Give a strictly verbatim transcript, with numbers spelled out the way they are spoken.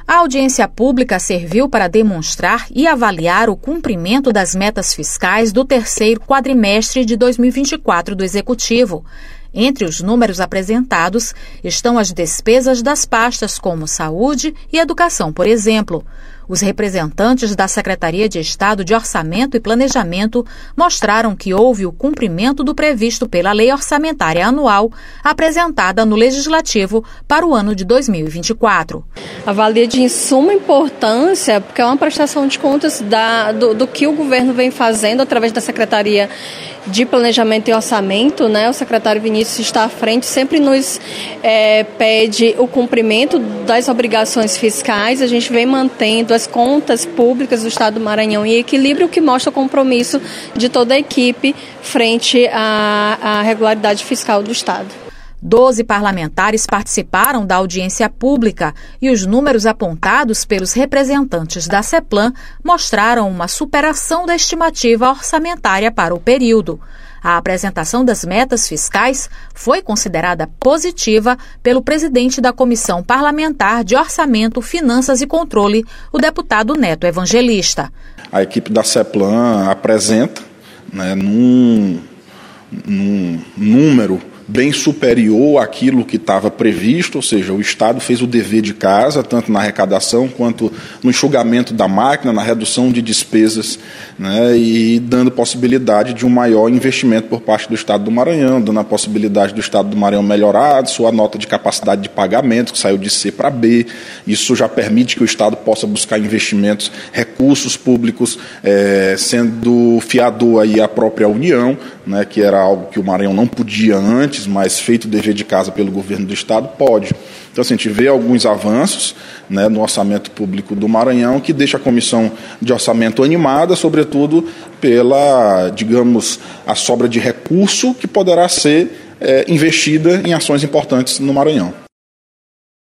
A audiência pública serviu para demonstrar e avaliar o cumprimento das metas fiscais do terceiro quadrimestre de dois mil e vinte e quatro do Executivo. Entre os números apresentados estão as despesas das pastas como saúde e educação, por exemplo. Os representantes da Secretaria de Estado de Orçamento e Planejamento mostraram que houve o cumprimento do previsto pela Lei Orçamentária Anual, apresentada no Legislativo para o ano de dois mil e vinte e quatro. Avalia de suma importância, porque é uma prestação de contas da, do, do que o governo vem fazendo através da Secretaria de Planejamento e Orçamento, né? O secretário Vinícius está à frente, sempre nos é, pede o cumprimento das obrigações fiscais. A gente vem mantendo as contas públicas do Estado do Maranhão em equilíbrio, o que mostra o compromisso de toda a equipe frente à, à regularidade fiscal do Estado. Doze parlamentares participaram da audiência pública e os números apontados pelos representantes da CEPLAN mostraram uma superação da estimativa orçamentária para o período. A apresentação das metas fiscais foi considerada positiva pelo presidente da Comissão Parlamentar de Orçamento, Finanças e Controle, o deputado Neto Evangelista. A equipe da CEPLAN apresenta, né, num, num número bem superior àquilo que estava previsto, ou seja, o Estado fez o dever de casa, tanto na arrecadação quanto no enxugamento da máquina, na redução de despesas, né, e dando possibilidade de um maior investimento por parte do Estado do Maranhão, dando a possibilidade do Estado do Maranhão melhorar sua nota de capacidade de pagamento, que saiu de C para B. Isso já permite que o Estado possa buscar investimentos, recursos públicos, é, sendo fiador aí à própria União, né, que era algo que o Maranhão não podia antes, mas feito o dever de casa pelo governo do Estado, pode. Então, assim, a gente vê alguns avanços, né, no orçamento público do Maranhão, que deixa a comissão de orçamento animada, sobretudo pela, digamos, a sobra de recurso que poderá ser é, investida em ações importantes no Maranhão.